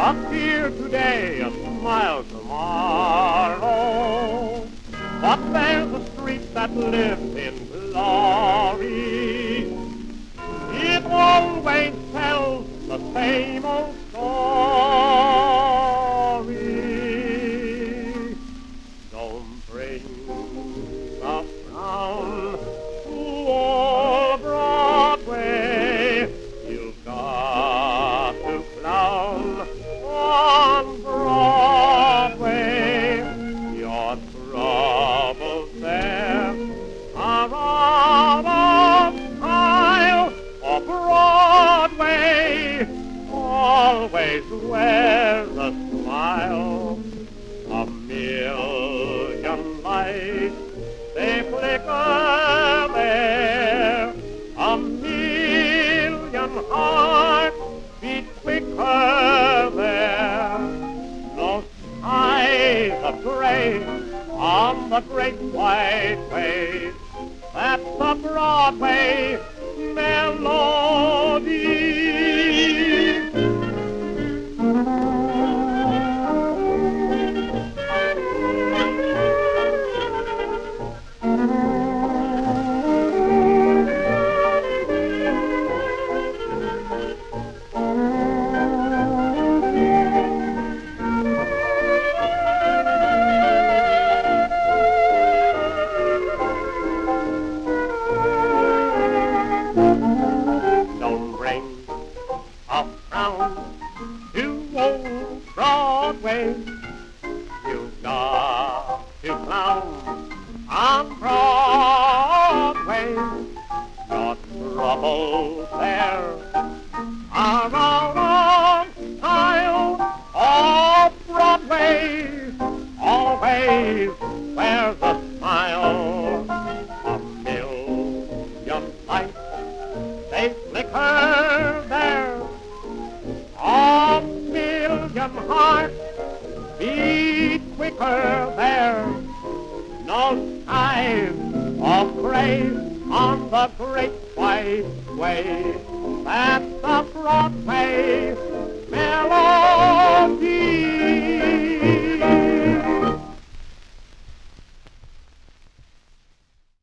A tear today, a smile tomorrow. But there's a street that lives in glory. It always tells the same old story. Don't bring the frown to old Broadway. You've got to clown on Broadway. Your troubles there are out of style. For Broadway always wears a smile. A million lights, they flicker there. A million hearts beat quicker there. No skies of gray on the great white way. That's the Broadway melody. Don't bring a frown to old Broadway. You've got to clown on Broadway. Your troubles there are out of style. Oh, Broadway always wears a smile. A million lights, they flicker there. A million hearts beat quicker there. No skies of gray on the great white way. That's the Broadway melody.